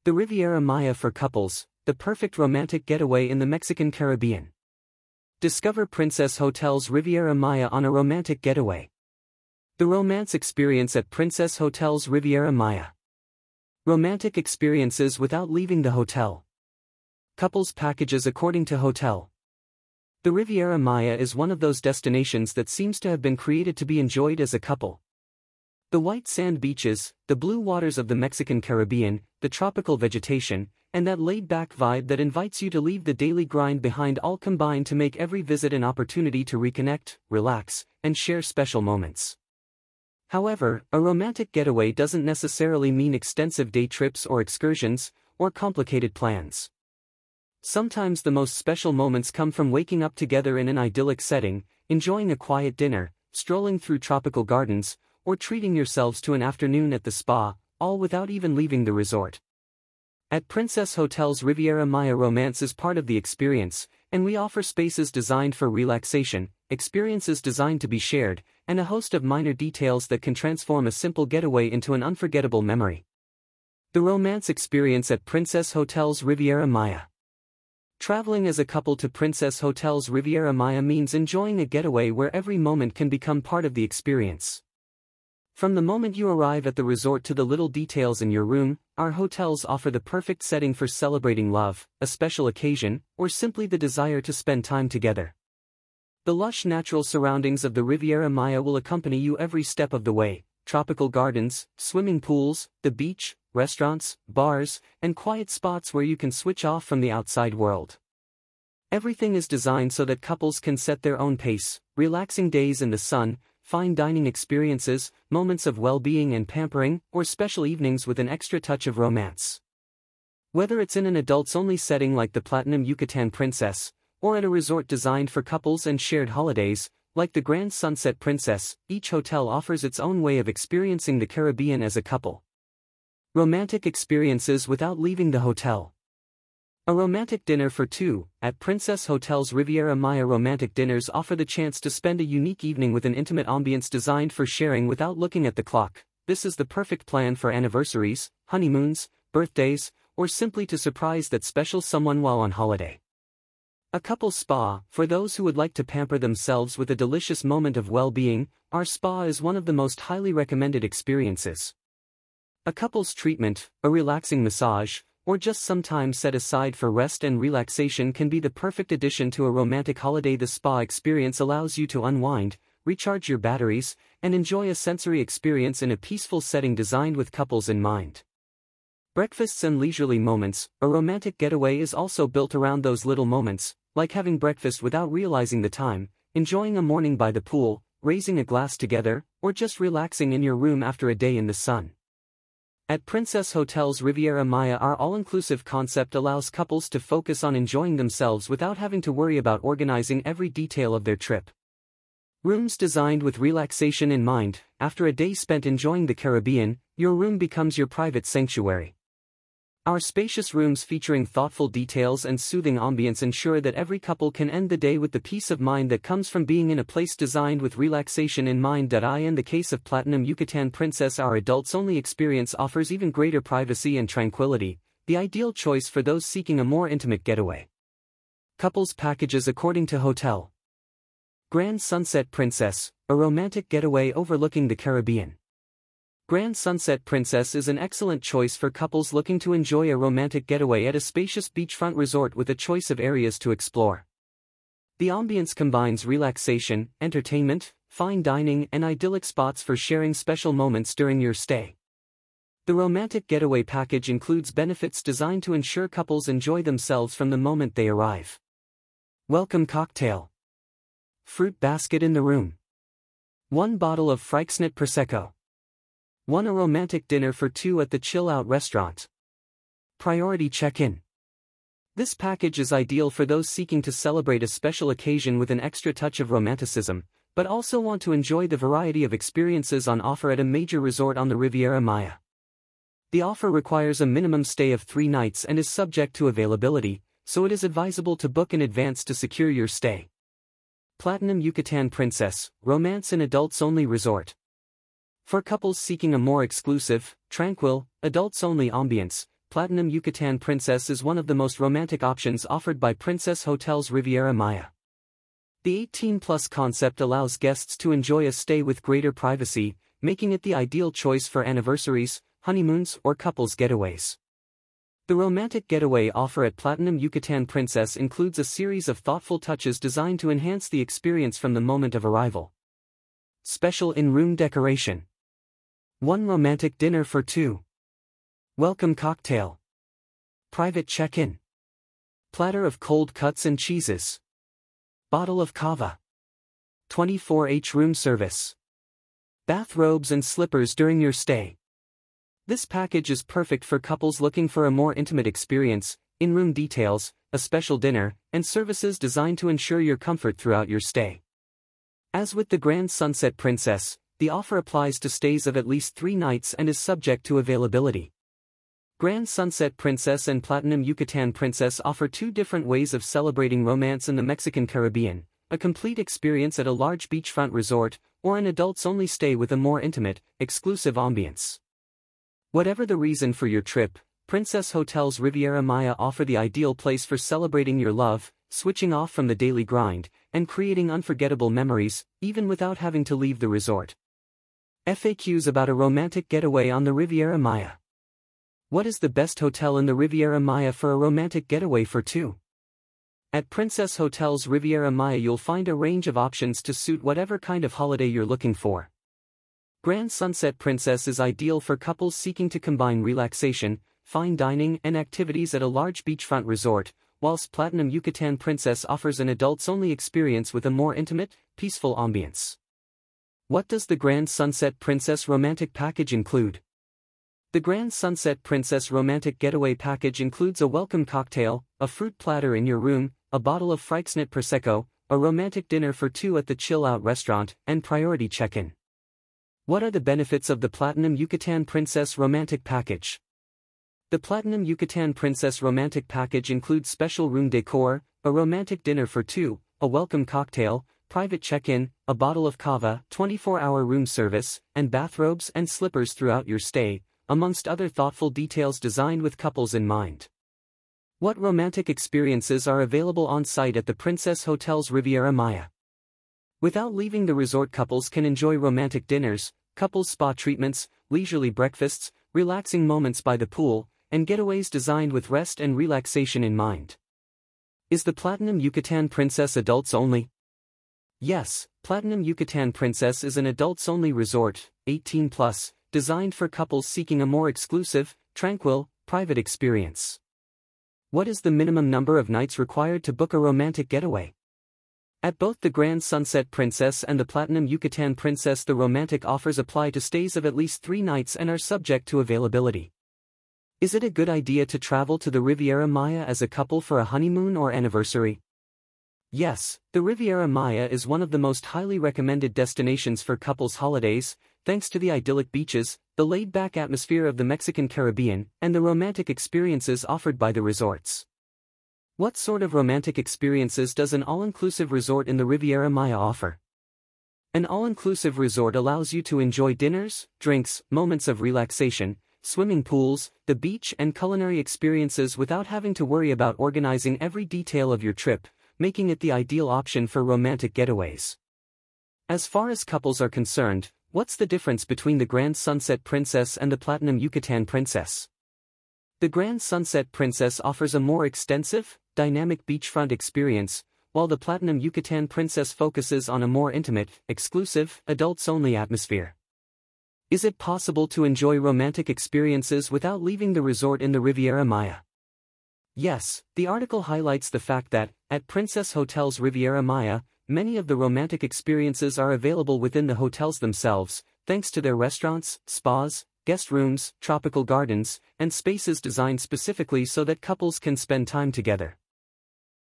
The Riviera Maya for couples, the perfect romantic getaway in the Mexican Caribbean. Discover Princess Hotels Riviera Maya on a romantic getaway. The romance experience at Princess Hotels Riviera Maya. Romantic experiences without leaving the hotel. Couples packages according to hotel. The Riviera Maya is one of those destinations that seems to have been created to be enjoyed as a couple. The white sand beaches, the blue waters of the Mexican Caribbean, the tropical vegetation, and that laid-back vibe that invites you to leave the daily grind behind all combine to make every visit an opportunity to reconnect, relax, and share special moments. However, a romantic getaway doesn't necessarily mean extensive day trips or excursions, or complicated plans. Sometimes the most special moments come from waking up together in an idyllic setting, enjoying a quiet dinner, strolling through tropical gardens, or treating yourselves to an afternoon at the spa, all without even leaving the resort. At Princess Hotels Riviera Maya, romance is part of the experience, and we offer spaces designed for relaxation, experiences designed to be shared, and a host of minor details that can transform a simple getaway into an unforgettable memory. The romance experience at Princess Hotels Riviera Maya. Traveling as a couple to Princess Hotels Riviera Maya means enjoying a getaway where every moment can become part of the experience. From the moment you arrive at the resort to the little details in your room, our hotels offer the perfect setting for celebrating love, a special occasion, or simply the desire to spend time together. The lush natural surroundings of the Riviera Maya will accompany you every step of the way: tropical gardens, swimming pools, the beach, restaurants, bars, and quiet spots where you can switch off from the outside world. Everything is designed so that couples can set their own pace: relaxing days in the sun, fine dining experiences, moments of well-being and pampering, or special evenings with an extra touch of romance. Whether it's in an adults-only setting like the Platinum Yucatan Princess, or at a resort designed for couples and shared holidays, like the Grand Sunset Princess, each hotel offers its own way of experiencing the Caribbean as a couple. Romantic experiences without leaving the hotel. A romantic dinner for two. At Princess Hotels Riviera Maya, romantic dinners offer the chance to spend a unique evening with an intimate ambience designed for sharing without looking at the clock. This is the perfect plan for anniversaries, honeymoons, birthdays, or simply to surprise that special someone while on holiday. A couple's spa. For those who would like to pamper themselves with a delicious moment of well-being, our spa is one of the most highly recommended experiences. A couple's treatment, a relaxing massage, or just some time set aside for rest and relaxation can be the perfect addition to a romantic holiday. The spa experience allows you to unwind, recharge your batteries, and enjoy a sensory experience in a peaceful setting designed with couples in mind. Breakfasts and leisurely moments. A romantic getaway is also built around those little moments, like having breakfast without realizing the time, enjoying a morning by the pool, raising a glass together, or just relaxing in your room after a day in the sun. At Princess Hotels Riviera Maya, our all-inclusive concept allows couples to focus on enjoying themselves without having to worry about organizing every detail of their trip. Rooms designed with relaxation in mind. After a day spent enjoying the Caribbean, your room becomes your private sanctuary. Our spacious rooms featuring thoughtful details and soothing ambience ensure that every couple can end the day with the peace of mind that comes from being in a place designed with relaxation in mind. In the case of Platinum Yucatan Princess, our adults-only experience offers even greater privacy and tranquility, the ideal choice for those seeking a more intimate getaway. Couples packages according to hotel. Grand Sunset Princess, a romantic getaway overlooking the Caribbean. Grand Sunset Princess is an excellent choice for couples looking to enjoy a romantic getaway at a spacious beachfront resort with a choice of areas to explore. The ambience combines relaxation, entertainment, fine dining, and idyllic spots for sharing special moments during your stay. The romantic getaway package includes benefits designed to ensure couples enjoy themselves from the moment they arrive. Welcome cocktail. Fruit basket in the room. 1 bottle of Freixenet Prosecco. 1 a romantic dinner for 2 at the Chill Out restaurant. Priority check-in. This package is ideal for those seeking to celebrate a special occasion with an extra touch of romanticism, but also want to enjoy the variety of experiences on offer at a major resort on the Riviera Maya. The offer requires a minimum stay of 3 nights and is subject to availability, so it is advisable to book in advance to secure your stay. Platinum Yucatan Princess, romance and adults-only resort. For couples seeking a more exclusive, tranquil, adults-only ambience, Platinum Yucatan Princess is one of the most romantic options offered by Princess Hotels Riviera Maya. The 18+ concept allows guests to enjoy a stay with greater privacy, making it the ideal choice for anniversaries, honeymoons, or couples getaways. The romantic getaway offer at Platinum Yucatan Princess includes a series of thoughtful touches designed to enhance the experience from the moment of arrival. Special in-room decoration. 1 romantic dinner for 2. Welcome cocktail. Private check-in. Platter of cold cuts and cheeses. Bottle of cava. 24H room service. Bathrobes and slippers during your stay. This package is perfect for couples looking for a more intimate experience, in-room details, a special dinner, and services designed to ensure your comfort throughout your stay. As with the Grand Sunset Princess, the offer applies to stays of at least 3 nights and is subject to availability. Grand Sunset Princess and Platinum Yucatan Princess offer 2 different ways of celebrating romance in the Mexican Caribbean: a complete experience at a large beachfront resort, or an adults-only stay with a more intimate, exclusive ambience. Whatever the reason for your trip, Princess Hotels Riviera Maya offer the ideal place for celebrating your love, switching off from the daily grind, and creating unforgettable memories, even without having to leave the resort. FAQs about a romantic getaway on the Riviera Maya. What is the best hotel in the Riviera Maya for a romantic getaway for 2? At Princess Hotels Riviera Maya you'll find a range of options to suit whatever kind of holiday you're looking for. Grand Sunset Princess is ideal for couples seeking to combine relaxation, fine dining, and activities at a large beachfront resort, whilst Platinum Yucatan Princess offers an adults-only experience with a more intimate, peaceful ambience. What does the Grand Sunset Princess Romantic Package include? The Grand Sunset Princess Romantic Getaway Package includes a welcome cocktail, a fruit platter in your room, a bottle of Freixenet Prosecco, a romantic dinner for 2 at the Chill Out restaurant, and priority check-in. What are the benefits of the Platinum Yucatan Princess Romantic Package? The Platinum Yucatan Princess Romantic Package includes special room decor, a romantic dinner for 2, a welcome cocktail, private check-in, a bottle of cava, 24-hour room service, and bathrobes and slippers throughout your stay, amongst other thoughtful details designed with couples in mind. What romantic experiences are available on-site at the Princess Hotels Riviera Maya? Without leaving the resort, couples can enjoy romantic dinners, couples spa treatments, leisurely breakfasts, relaxing moments by the pool, and getaways designed with rest and relaxation in mind. Is the Platinum Yucatan Princess adults only? Yes, Platinum Yucatan Princess is an adults-only resort, 18+, designed for couples seeking a more exclusive, tranquil, private experience. What is the minimum number of nights required to book a romantic getaway? At both the Grand Sunset Princess and the Platinum Yucatan Princess, the romantic offers apply to stays of at least 3 nights and are subject to availability. Is it a good idea to travel to the Riviera Maya as a couple for a honeymoon or anniversary? Yes, the Riviera Maya is one of the most highly recommended destinations for couples holidays, thanks to the idyllic beaches, the laid-back atmosphere of the Mexican Caribbean, and the romantic experiences offered by the resorts. What sort of romantic experiences does an all-inclusive resort in the Riviera Maya offer? An all-inclusive resort allows you to enjoy dinners, drinks, moments of relaxation, swimming pools, the beach, and culinary experiences without having to worry about organizing every detail of your trip, making it the ideal option for romantic getaways. As far as couples are concerned, what's the difference between the Grand Sunset Princess and the Platinum Yucatan Princess? The Grand Sunset Princess offers a more extensive, dynamic beachfront experience, while the Platinum Yucatan Princess focuses on a more intimate, exclusive, adults-only atmosphere. Is it possible to enjoy romantic experiences without leaving the resort in the Riviera Maya? Yes, the article highlights the fact that, at Princess Hotels Riviera Maya, many of the romantic experiences are available within the hotels themselves, thanks to their restaurants, spas, guest rooms, tropical gardens, and spaces designed specifically so that couples can spend time together.